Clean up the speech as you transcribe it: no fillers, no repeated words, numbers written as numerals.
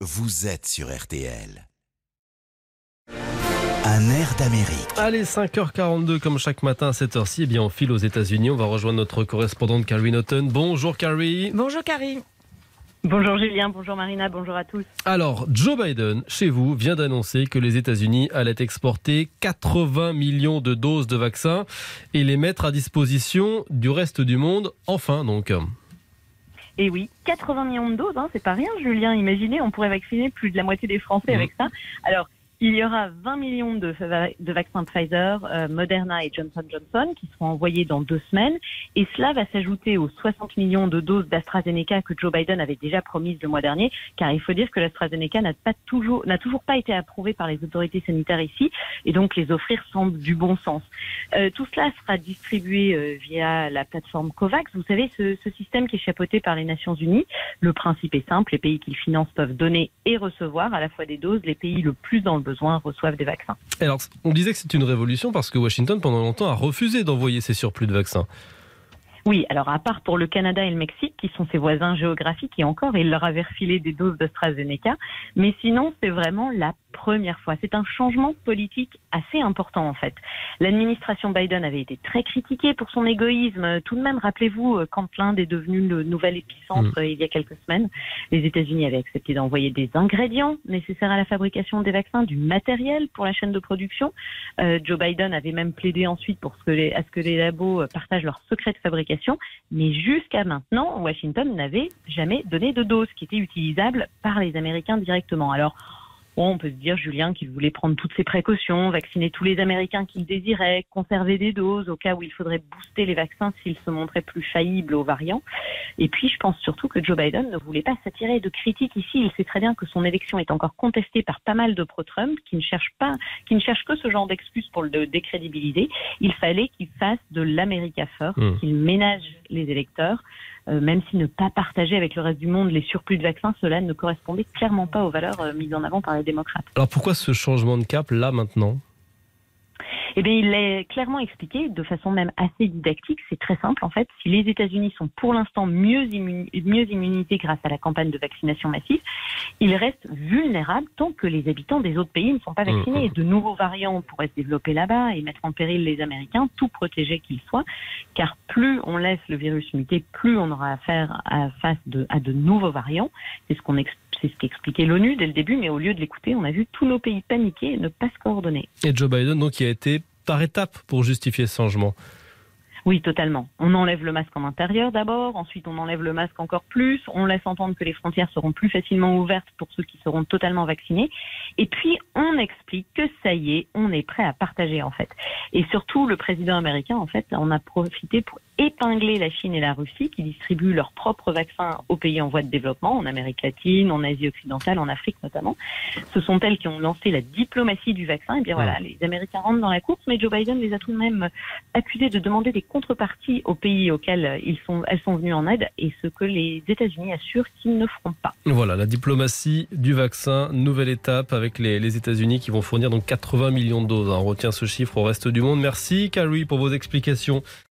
vous êtes sur RTL. Un air d'Amérique. Allez, 5h42 comme chaque matin à cette heure-ci, eh bien on file aux États-Unis. On va rejoindre notre correspondante Carrie Naughton. Bonjour Carrie. Bonjour Carrie. Bonjour Julien, bonjour Marina, bonjour à tous. Alors, Joe Biden, chez vous, vient d'annoncer que les États-Unis allaient exporter 80 millions de doses de vaccins et les mettre à disposition du reste du monde, enfin donc. Et oui, 80 millions de doses, c'est pas rien Julien. Imaginez, on pourrait vacciner plus de la moitié des Français avec ça. Alors, il y aura 20 millions de vaccins Pfizer, Moderna et Johnson & Johnson qui seront envoyés dans 2 semaines. Et cela va s'ajouter aux 60 millions de doses d'AstraZeneca que Joe Biden avait déjà promises le mois dernier. Car il faut dire que l'AstraZeneca n'a toujours pas été approuvé par les autorités sanitaires ici. Et donc les offrir semble du bon sens. Tout cela sera distribué via la plateforme COVAX. Vous savez, ce système qui est chapeauté par les Nations Unies. Le principe est simple, les pays qui le financent peuvent donner et recevoir à la fois des doses. Les pays le plus dans le besoin reçoivent des vaccins. Alors, on disait que c'est une révolution parce que Washington, pendant longtemps, a refusé d'envoyer ses surplus de vaccins. Oui, alors à part pour le Canada et le Mexique, qui sont ses voisins géographiques, et encore, il leur avait refilé des doses d'AstraZeneca. Mais sinon, c'est vraiment la première fois. C'est un changement politique assez important, en fait. L'administration Biden avait été très critiquée pour son égoïsme. Tout de même, rappelez-vous, quand l'Inde est devenu le nouvel épicentre il y a quelques semaines, les États-Unis avaient accepté d'envoyer des ingrédients nécessaires à la fabrication des vaccins, du matériel pour la chaîne de production. Joe Biden avait même plaidé ensuite pour à ce que les labos partagent leurs secrets de fabrication. Mais jusqu'à maintenant, Washington n'avait jamais donné de dose qui était utilisable par les Américains directement. Alors, on peut se dire, Julien, qu'il voulait prendre toutes ses précautions, vacciner tous les Américains qu'il désirait, conserver des doses au cas où il faudrait booster les vaccins s'ils se montraient plus faillibles aux variants. Et puis, je pense surtout que Joe Biden ne voulait pas s'attirer de critiques ici. Il sait très bien que son élection est encore contestée par pas mal de pro-Trump qui ne cherchent que ce genre d'excuses pour le décrédibiliser. Il fallait qu'il fasse de l'America First, qu'il ménage les électeurs. Même si ne pas partager avec le reste du monde les surplus de vaccins, cela ne correspondait clairement pas aux valeurs mises en avant par les démocrates. Alors pourquoi ce changement de cap là maintenant ? Eh bien, il l'a clairement expliqué de façon même assez didactique. C'est très simple en fait. Si les États-Unis sont pour l'instant mieux immunisés grâce à la campagne de vaccination massive, ils restent vulnérables tant que les habitants des autres pays ne sont pas vaccinés. Et de nouveaux variants pourraient se développer là-bas et mettre en péril les Américains, tout protégés qu'ils soient. Car plus on laisse le virus muter, plus on aura affaire à de nouveaux variants. C'est ce qu'expliquait l'ONU dès le début, mais au lieu de l'écouter, on a vu tous nos pays paniquer et ne pas se coordonner. Et Joe Biden, donc, qui a été par étapes pour justifier ce changement. Oui, totalement. On enlève le masque en intérieur d'abord, ensuite on enlève le masque encore plus, on laisse entendre que les frontières seront plus facilement ouvertes pour ceux qui seront totalement vaccinés, et puis on explique que ça y est, on est prêt à partager en fait. Et surtout, le président américain en fait en a profité pour épingler la Chine et la Russie qui distribuent leurs propres vaccins aux pays en voie de développement, en Amérique latine, en Asie occidentale, en Afrique notamment. Ce sont elles qui ont lancé la diplomatie du vaccin. Et bien voilà, les Américains rentrent dans la course, mais Joe Biden les a tout de même accusés de demander des contreparties aux pays auxquels elles sont venues en aide, et ce que les États-Unis assurent qu'ils ne feront pas. Voilà, la diplomatie du vaccin, nouvelle étape avec les États-Unis qui vont fournir donc 80 millions de doses. On retient ce chiffre au reste du monde. Merci Carrie pour vos explications.